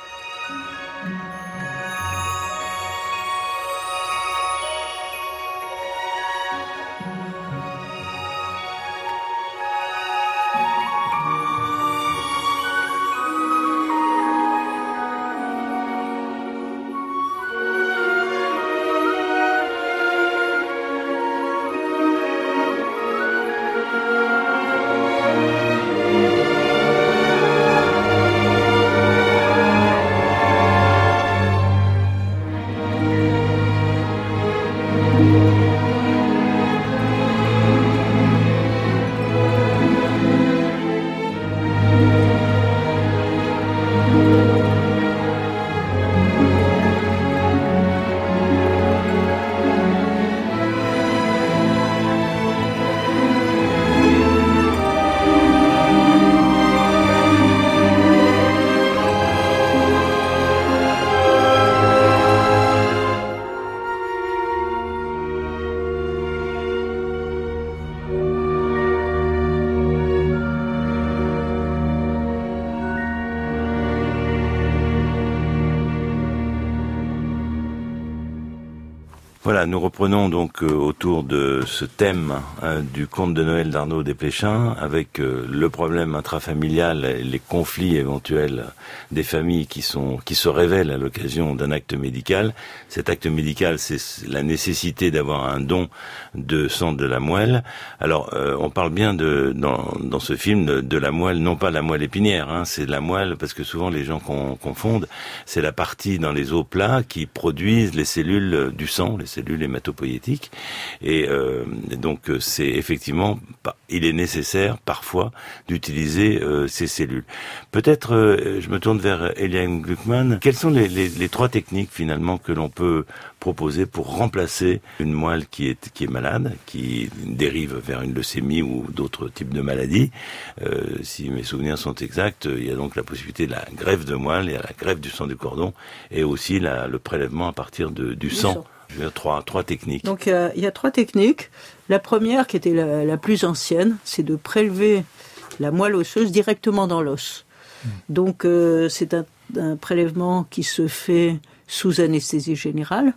Voilà, nous reprenons donc euh, autour de ce thème hein, du conte de Noël d'Arnaud Desplechin, avec euh, le problème intrafamilial et les conflits éventuels des familles qui sont qui se révèlent à l'occasion d'un acte médical. Cet acte médical, c'est la nécessité d'avoir un don de sang de la moelle. Alors, euh, on parle bien de dans, dans ce film de, de la moelle, non pas la moelle épinière, hein, c'est la moelle parce que souvent les gens con, confondent. C'est la partie dans les os plats qui produisent les cellules du sang, les cellules hématopoïétiques, et euh, donc c'est effectivement, il est nécessaire parfois d'utiliser euh, ces cellules. Peut-être, euh, je me tourne vers Eliane Gluckman, quelles sont les, les, les trois techniques finalement que l'on peut proposer pour remplacer une moelle qui est, qui est malade, qui dérive vers une leucémie ou d'autres types de maladies. Euh, si mes souvenirs sont exacts, il y a donc la possibilité de la greffe de moelle, il y a la greffe du sang du cordon, et aussi la, le prélèvement à partir de, du, du sang. sang. Je veux dire, trois, trois techniques. Donc il y, a, il y a trois techniques. La première, qui était la, la plus ancienne, c'est de prélever la moelle osseuse directement dans l'os. Mmh. Donc euh, c'est un, un prélèvement qui se fait sous anesthésie générale.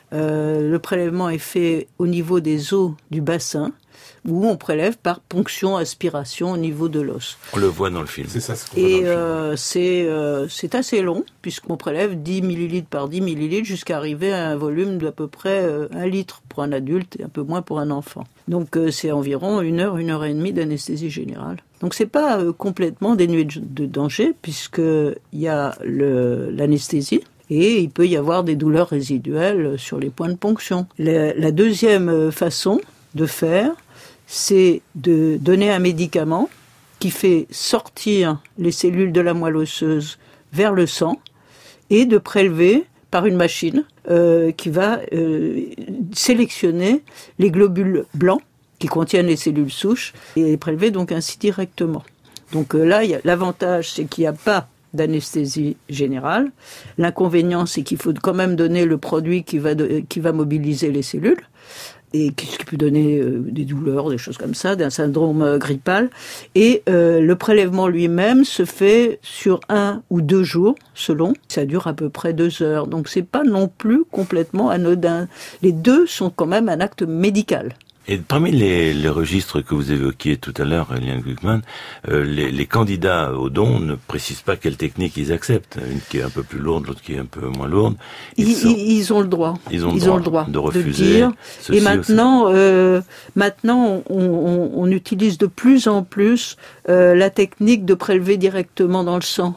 Euh, le prélèvement est fait au niveau des os du bassin, où on prélève par ponction, aspiration au niveau de l'os. On le voit dans le film. C'est ça. Ce qu'on Et voit dans le euh, c'est, euh, c'est assez long, puisqu'on prélève dix millilitres par dix millilitres jusqu'à arriver à un volume d'à peu près euh, un litre pour un adulte et un peu moins pour un enfant. Donc euh, c'est environ une heure, une heure et demie d'anesthésie générale. Donc c'est pas euh, complètement dénué de, de danger, puisqu'il y a le, l'anesthésie, et il peut y avoir des douleurs résiduelles sur les points de ponction. La, la deuxième façon de faire, c'est de donner un médicament qui fait sortir les cellules de la moelle osseuse vers le sang et de prélever par une machine euh, qui va euh, sélectionner les globules blancs qui contiennent les cellules souches et les prélever donc ainsi directement. Donc euh, là, y a, l'avantage, c'est qu'il n'y a pas d'anesthésie générale. L'inconvénient, c'est qu'il faut quand même donner le produit qui va, de, qui va mobiliser les cellules, et qui peut donner euh, des douleurs, des choses comme ça, d'un syndrome euh, grippal. Et euh, le prélèvement lui-même se fait sur un ou deux jours, selon. Ça dure à peu près deux heures, donc c'est pas non plus complètement anodin. Les deux sont quand même un acte médical. Et parmi les, les registres que vous évoquiez tout à l'heure, Eliane Gluckman, euh, les, les candidats au don ne précisent pas quelle technique ils acceptent. Une qui est un peu plus lourde, l'autre qui est un peu moins lourde. Ils, ils, sont... ils ont le droit. Ils ont le, ils droit, ont le droit de refuser. De dire. Et maintenant, euh, maintenant, on, on, on utilise de plus en plus euh, la technique de prélever directement dans le sang.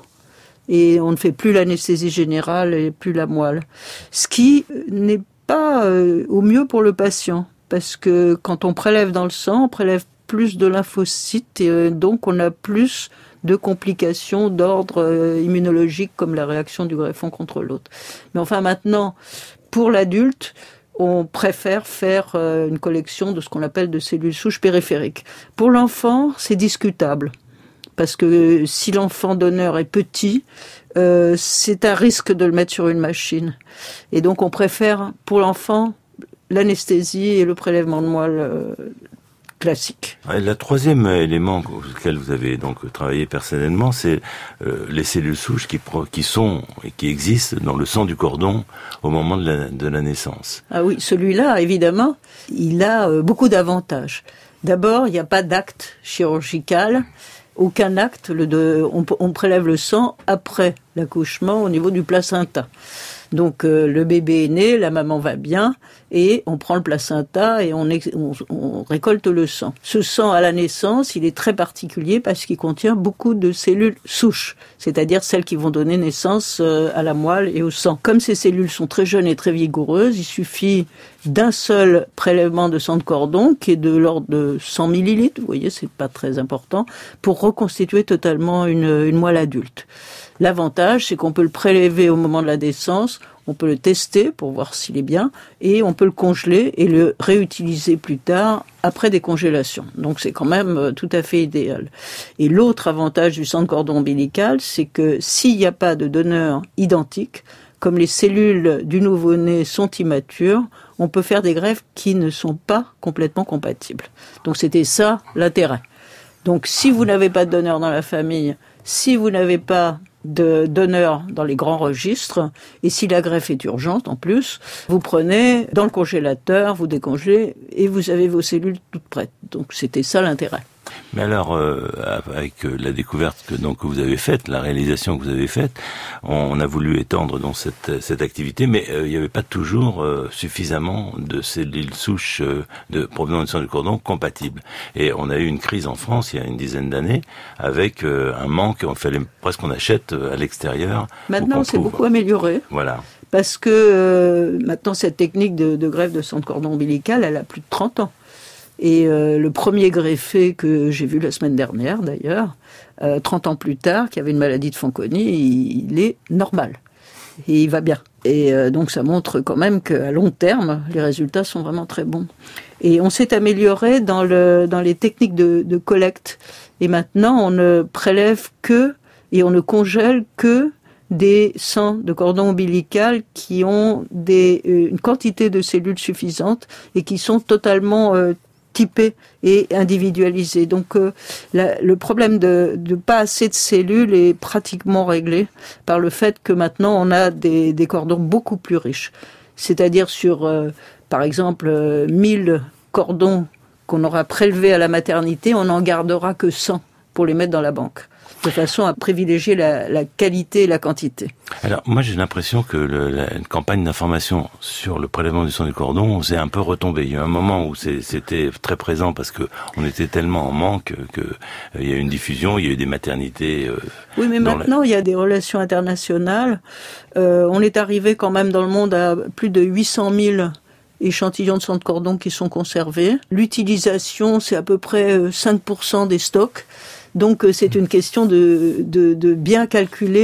Et on ne fait plus l'anesthésie générale et plus la moelle. Ce qui n'est pas euh, au mieux pour le patient. Parce que quand on prélève dans le sang, on prélève plus de lymphocytes et donc on a plus de complications d'ordre immunologique comme la réaction du greffon contre l'autre. Mais enfin maintenant, pour l'adulte, on préfère faire une collection de ce qu'on appelle de cellules souches périphériques. Pour l'enfant, c'est discutable. Parce que si l'enfant donneur est petit, euh, c'est un risque de le mettre sur une machine. Et donc on préfère, pour l'enfant, l'anesthésie et le prélèvement de moelle euh, classique. Le troisième élément auquel vous avez donc travaillé personnellement, c'est euh, les cellules souches qui, pro, qui sont et qui existent dans le sang du cordon au moment de la, de la naissance. Ah oui, celui-là, évidemment, il a euh, beaucoup d'avantages. D'abord, il n'y a pas d'acte chirurgical, aucun acte. Le de, on, on prélève le sang après l'accouchement au niveau du placenta. Donc euh, le bébé est né, la maman va bien, et on prend le placenta et on, ex- on, on récolte le sang. Ce sang à la naissance, il est très particulier parce qu'il contient beaucoup de cellules souches, c'est-à-dire celles qui vont donner naissance euh, à la moelle et au sang. Comme ces cellules sont très jeunes et très vigoureuses, il suffit d'un seul prélèvement de sang de cordon, qui est de l'ordre de cent millilitres, vous voyez, c'est pas très important, pour reconstituer totalement une, une moelle adulte. L'avantage, c'est qu'on peut le prélever au moment de la naissance, on peut le tester pour voir s'il est bien, et on peut le congeler et le réutiliser plus tard après décongélation. Donc c'est quand même tout à fait idéal. Et l'autre avantage du sang de cordon ombilical, c'est que s'il n'y a pas de donneur identique, comme les cellules du nouveau-né sont immatures, on peut faire des greffes qui ne sont pas complètement compatibles. Donc c'était ça l'intérêt. Donc si vous n'avez pas de donneur dans la famille, si vous n'avez pas de donneurs dans les grands registres, et si la greffe est urgente en plus, vous prenez dans le congélateur, vous décongelez, et vous avez vos cellules toutes prêtes. Donc c'était ça l'intérêt. Mais alors, euh, avec la découverte que donc que vous avez faite, la réalisation que vous avez faite, on a voulu étendre donc cette cette activité, mais euh, il n'y avait pas toujours euh, suffisamment de cellules souches euh, de provenant du sang du cordon compatibles. Et on a eu une crise en France il y a une dizaine d'années avec euh, un manque. Il fallait presque qu'on achète à l'extérieur. Maintenant, c'est beaucoup amélioré. Voilà. Parce que euh, maintenant, cette technique de, de greffe de sang de cordon ombilical, elle a plus de trente ans. Et euh, le premier greffé que j'ai vu la semaine dernière, d'ailleurs, euh, trente ans plus tard, qui avait une maladie de Fanconi, il, il est normal. Et il va bien. Et euh, donc ça montre quand même qu'à long terme, les résultats sont vraiment très bons. Et on s'est amélioré dans, le, dans les techniques de, de collecte. Et maintenant, on ne prélève que, et on ne congèle que des sangs de cordon ombilical qui ont des, euh, une quantité de cellules suffisante et qui sont totalement euh, typés et individualisés. Donc euh, la, le problème de, de pas assez de cellules est pratiquement réglé par le fait que maintenant on a des, des cordons beaucoup plus riches. C'est-à-dire sur, euh, par exemple, euh, mille cordons qu'on aura prélevés à la maternité, on n'en gardera que cent pour les mettre dans la banque, de façon à privilégier la, la qualité et la quantité. Alors, moi, j'ai l'impression que le, la une campagne d'information sur le prélèvement du sang du cordon s'est un peu retombée. Il y a eu un moment où c'est, c'était très présent parce que on était tellement en manque que euh, il y a eu une diffusion, il y a eu des maternités. Euh, oui, mais maintenant, la... il y a des relations internationales. Euh, on est arrivé quand même dans le monde à plus de huit cent mille échantillons de sang de cordon qui sont conservés. L'utilisation, c'est à peu près cinq pour cent des stocks. Donc c'est une question de, de, de bien calculer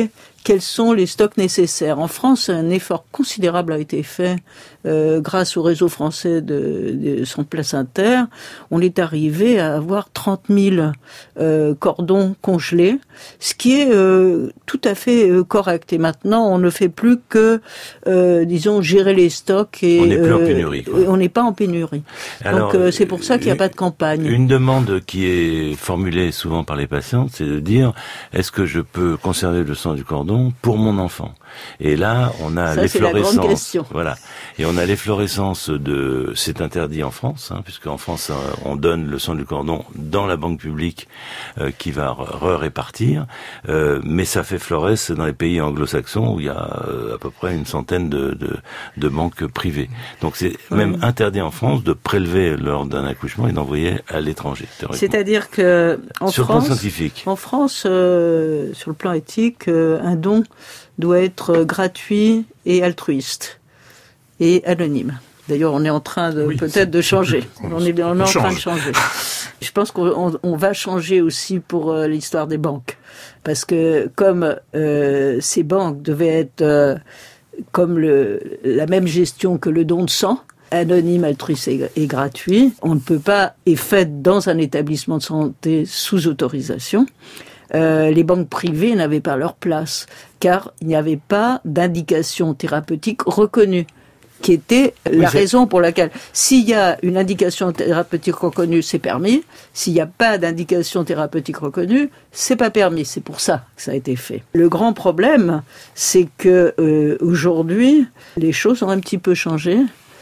quels sont les stocks nécessaires. En France, un effort considérable a été fait euh, grâce au réseau français de, de centres placentaires. On est arrivé à avoir trente mille euh, cordons congelés, ce qui est euh, tout à fait euh, correct. Et maintenant, on ne fait plus que, euh, disons, gérer les stocks. Et, on n'est plus euh, en pénurie. Quoi. On n'est pas en pénurie. Alors, Donc, euh, c'est pour ça qu'il n'y a pas de campagne. Une demande qui est formulée souvent par les patientes, c'est de dire, est-ce que je peux conserver le sang du cordon pour mon enfant ? Et là, on a ça, l'efflorescence. Voilà. Et on a l'efflorescence de, c'est interdit en France, hein, puisque en France, on donne le sang du cordon dans la banque publique euh, qui va re-répartir. Euh, mais ça fait florès dans les pays anglo-saxons où il y a euh, à peu près une centaine de, de, de banques privées. Donc c'est mmh. même interdit en France de prélever lors d'un accouchement et d'envoyer à l'étranger. C'est-à-dire que en sur France, le plan scientifique, en France, euh, sur le plan éthique, euh, un don doit être gratuit et altruiste et anonyme. D'ailleurs, on est en train de oui, peut-être de changer. On est, on est en change. train de changer. Je pense qu'on on va changer aussi pour euh, l'histoire des banques, parce que comme euh, ces banques devaient être euh, comme le, la même gestion que le don de sang, anonyme, altruiste et, et gratuit, on ne peut pas être fait dans un établissement de santé sous autorisation. Euh, les banques privées n'avaient pas leur place, car il n'y avait pas d'indication thérapeutique reconnue, qui était oui, la c'est... raison pour laquelle, s'il y a une indication thérapeutique reconnue, c'est permis. S'il n'y a pas d'indication thérapeutique reconnue, c'est pas permis. C'est pour ça que ça a été fait. Le grand problème, c'est que euh, aujourd'hui, les choses ont un petit peu changé.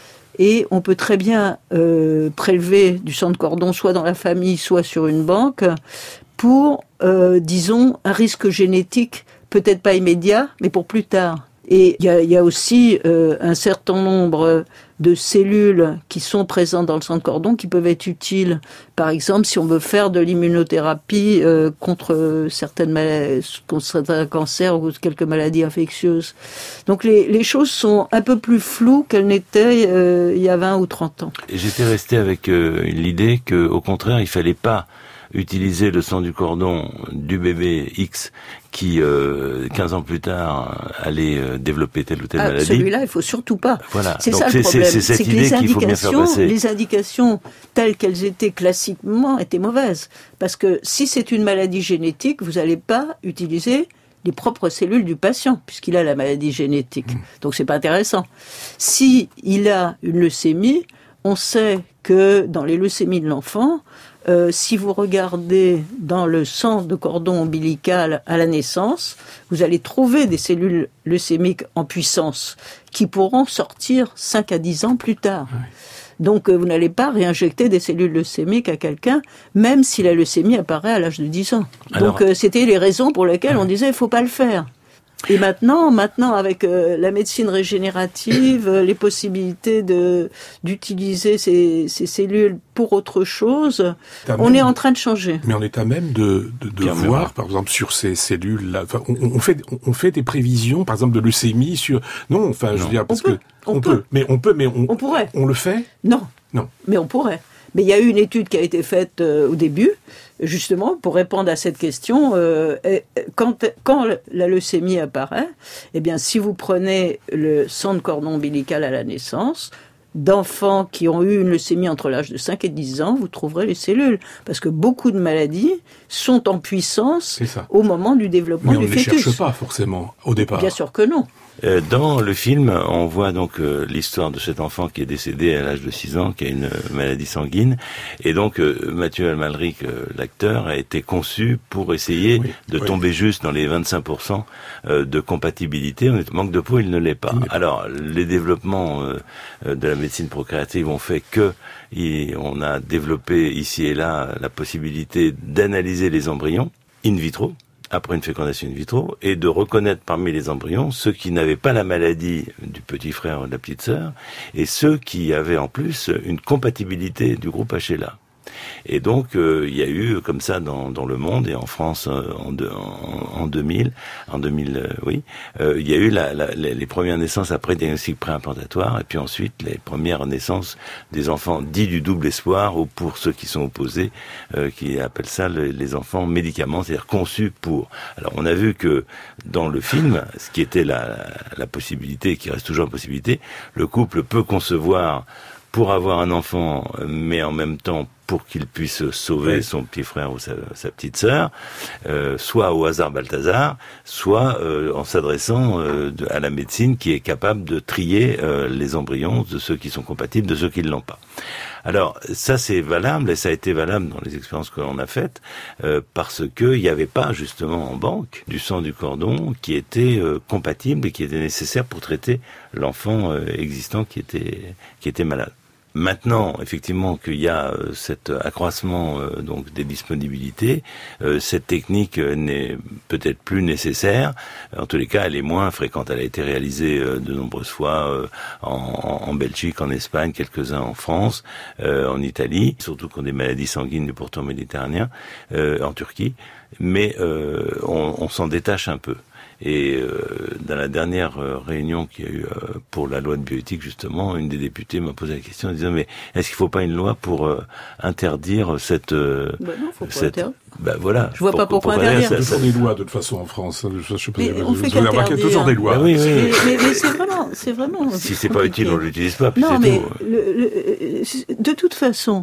Et on peut très bien euh, prélever du sang de cordon, soit dans la famille, soit sur une banque, pour, euh, disons, un risque génétique, peut-être pas immédiat, mais pour plus tard. Et il y a, y a aussi euh, un certain nombre de cellules qui sont présentes dans le sang de cordon qui peuvent être utiles. Par exemple, si on veut faire de l'immunothérapie euh, contre certaines maladies, contre certains cancers ou quelques maladies infectieuses. Donc les, les choses sont un peu plus floues qu'elles n'étaient euh, il y a vingt ou trente ans. Et j'étais resté avec euh, l'idée qu'au contraire, il fallait pas utiliser le sang du cordon du bébé X qui, euh, quinze ans plus tard, allait euh, développer telle ou telle ah, maladie. Celui-là, il faut surtout pas. Voilà. C'est donc ça c'est, le problème. C'est, c'est cette c'est idée qu'il faut bien faire passer. Les indications telles qu'elles étaient classiquement étaient mauvaises. Parce que si c'est une maladie génétique, vous n'allez pas utiliser les propres cellules du patient, puisqu'il a la maladie génétique. Mmh. Donc c'est pas intéressant. Si il a une leucémie, on sait que dans les leucémies de l'enfant, Euh, si vous regardez dans le sang de cordon ombilical à la naissance, vous allez trouver des cellules leucémiques en puissance qui pourront sortir cinq à dix ans plus tard. Oui. Donc euh, vous n'allez pas réinjecter des cellules leucémiques à quelqu'un, même si la leucémie apparaît à l'âge de dix ans. Alors, Donc euh, c'était les raisons pour lesquelles on disait il ne faut pas le faire. Et maintenant, maintenant avec euh, la médecine régénérative, euh, les possibilités de d'utiliser ces, ces cellules pour autre chose, on même, est en train de changer. Mais on est à même de, de, de voir, même. par exemple, sur ces cellules-là, enfin, on, on fait on fait des prévisions, par exemple, de leucémie sur. Non, enfin, non. je veux dire parce on peut, que on, on peut. peut, mais on peut, mais on. On pourrait. On le fait ? Non. Non. Mais on pourrait. Mais il y a eu une étude qui a été faite euh, au début, justement, pour répondre à cette question. Euh, quand, quand la leucémie apparaît, eh bien, si vous prenez le sang de cordon ombilical à la naissance, d'enfants qui ont eu une leucémie entre l'âge de cinq et dix ans, vous trouverez les cellules. Parce que beaucoup de maladies sont en puissance au moment du développement Mais du fœtus. Mais on ne les cherche pas, forcément, au départ. Bien sûr que non. Dans le film, on voit donc euh, l'histoire de cet enfant qui est décédé à l'âge de six ans, qui a une maladie sanguine. Et donc, euh, Mathieu Amalric, euh, l'acteur, a été conçu pour essayer oui, de oui. tomber juste dans les vingt-cinq pour cent euh, de compatibilité. On est manque de peau, il ne l'est pas. Il Alors, les développements euh, de la médecine procréative ont fait que y, on a développé ici et là la possibilité d'analyser les embryons in vitro, après une fécondation in vitro, et de reconnaître parmi les embryons ceux qui n'avaient pas la maladie du petit frère ou de la petite sœur, et ceux qui avaient en plus une compatibilité du groupe H L A. Et donc euh, il y a eu comme ça dans, dans le monde et en France euh, en, de, en, en deux mille, en deux mille, euh, oui, euh, il y a eu la, la, les, les premières naissances après diagnostic préimplantatoire et puis ensuite les premières naissances des enfants dits du double espoir ou pour ceux qui sont opposés, euh, qui appellent ça le, les enfants médicaments, c'est-à-dire conçus pour. Alors on a vu que dans le film, ce qui était la, la possibilité, qui reste toujours une possibilité, le couple peut concevoir pour avoir un enfant, mais en même temps pour qu'il puisse sauver oui. son petit frère ou sa, sa petite sœur, euh, soit au hasard Balthazar, soit euh, en s'adressant euh, de, à la médecine qui est capable de trier euh, les embryons de ceux qui sont compatibles, de ceux qui ne l'ont pas. Alors ça c'est valable et ça a été valable dans les expériences que l'on a faites euh, parce que il n'y avait pas justement en banque du sang du cordon qui était euh, compatible et qui était nécessaire pour traiter l'enfant euh, existant qui était qui était malade. Maintenant, effectivement, qu'il y a euh, cet accroissement euh, donc des disponibilités, euh, cette technique euh, n'est peut-être plus nécessaire. En tous les cas, elle est moins fréquente. Elle a été réalisée euh, de nombreuses fois euh, en, en Belgique, en Espagne, quelques-uns en France, euh, en Italie, surtout qu'on a des maladies sanguines du pourtour méditerranéen, euh, en Turquie. Mais euh, on, on s'en détache un peu. Et euh, dans la dernière euh, réunion qu'il y a eu euh, pour la loi de bioéthique, justement, une des députées m'a posé la question en disant mais est-ce qu'il ne faut pas une loi pour euh, interdire cette... Euh, bah non, faut pas cette... interdire. Ben voilà. Je vois pour, pas pourquoi pour interdire. Il y a toujours des lois de toute façon en France. Je, je, mais je, on fait vous avez remarqué toujours des lois. Ben oui, oui. Mais, mais, mais c'est vraiment, c'est vraiment. Si c'est pas utile, on l'utilise pas. Puis non, c'est mais tout. Le, le, de toute façon,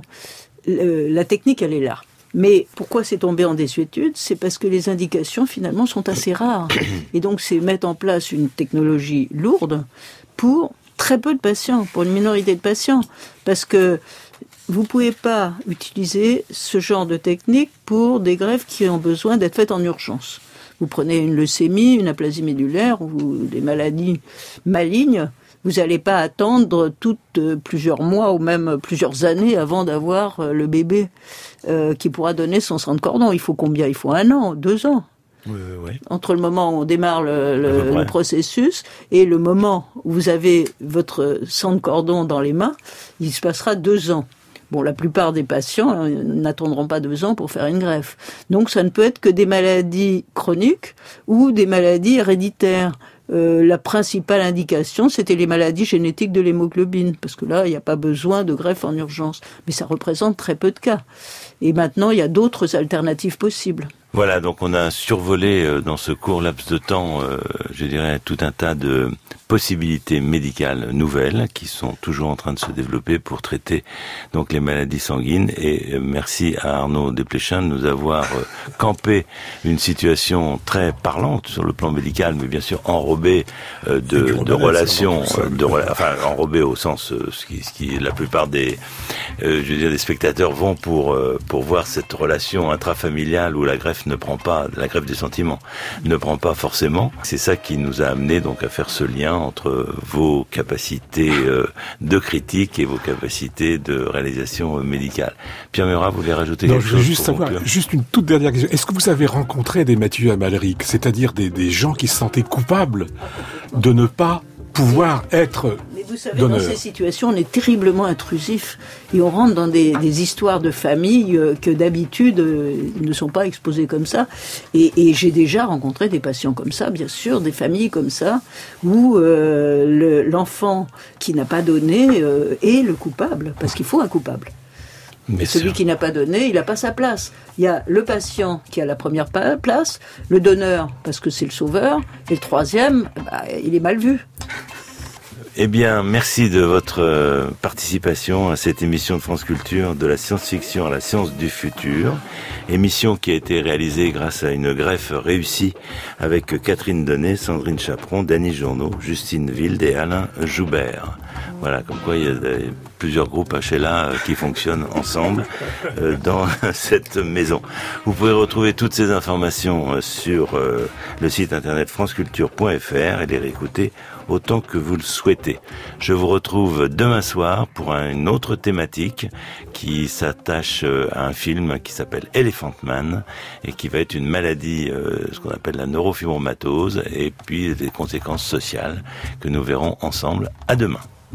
le, la technique, elle est là. Mais pourquoi c'est tombé en désuétude ? C'est parce que les indications, finalement, sont assez rares. Et donc, c'est mettre en place une technologie lourde pour très peu de patients, pour une minorité de patients. Parce que vous ne pouvez pas utiliser ce genre de technique pour des greffes qui ont besoin d'être faites en urgence. Vous prenez une leucémie, une aplasie médulaire ou des maladies malignes, vous n'allez pas attendre toutes euh, plusieurs mois ou même plusieurs années avant d'avoir euh, le bébé euh, qui pourra donner son sang de cordon. Il faut combien ? Il faut un an, deux ans. Oui, oui. Entre le moment où on démarre le, le, le processus et le moment où vous avez votre sang de cordon dans les mains, il se passera deux ans. Bon, la plupart des patients euh, n'attendront pas deux ans pour faire une greffe. Donc ça ne peut être que des maladies chroniques ou des maladies héréditaires. Euh, la principale indication, c'était les maladies génétiques de l'hémoglobine, parce que là, il n'y a pas besoin de greffe en urgence. Mais ça représente très peu de cas. Et maintenant, il y a d'autres alternatives possibles. Voilà, donc on a survolé euh, dans ce court laps de temps, euh, je dirais, tout un tas de possibilités médicales nouvelles qui sont toujours en train de se développer pour traiter donc les maladies sanguines. Et euh, merci à Arnaud Desplechin de nous avoir euh, campé une situation très parlante sur le plan médical, mais bien sûr enrobée euh, de, de relations, euh, de, enfin enrobée au sens euh, ce qui, ce qui la plupart des, euh, je veux dire, des spectateurs vont pour euh, pour voir cette relation intrafamiliale où la greffe ne prend pas, la greffe des sentiments ne prend pas forcément. C'est ça qui nous a amené donc à faire ce lien entre vos capacités euh, de critique et vos capacités de réalisation euh, médicale. Pierre Murat, vous voulez rajouter non, quelque je chose? veux juste savoir, juste une toute dernière question. Est-ce que vous avez rencontré des Mathieu Amalric, c'est-à-dire des, des gens qui se sentaient coupables de ne pas pouvoir être Mais vous savez, donneur. Dans ces situations, on est terriblement intrusif et on rentre dans des, des histoires de famille euh, que d'habitude euh, ne sont pas exposées comme ça. Et, et j'ai déjà rencontré des patients comme ça, bien sûr, des familles comme ça, où euh, le, l'enfant qui n'a pas donné euh, est le coupable, parce qu'il faut un coupable. Mais celui sûr. qui n'a pas donné, il n'a pas sa place. Il y a le patient qui a la première place, le donneur parce que c'est le sauveur, et le troisième, bah, il est mal vu. Eh bien, merci de votre euh, participation à cette émission de France Culture, de la science-fiction à la science du futur. Émission qui a été réalisée grâce à une greffe réussie avec Catherine Donnet, Sandrine Chaperon, Dany Journeau, Justine Wilde et Alain Joubert. Voilà, comme quoi il y a des, plusieurs groupes H L A qui fonctionnent ensemble euh, dans cette maison. Vous pouvez retrouver toutes ces informations sur euh, le site internet franceculture point f r et les réécouter autant que vous le souhaitez. Je vous retrouve demain soir pour une autre thématique qui s'attache à un film qui s'appelle Elephant Man et qui va être une maladie, euh, ce qu'on appelle la neurofibromatose, et puis des conséquences sociales que nous verrons ensemble. À demain.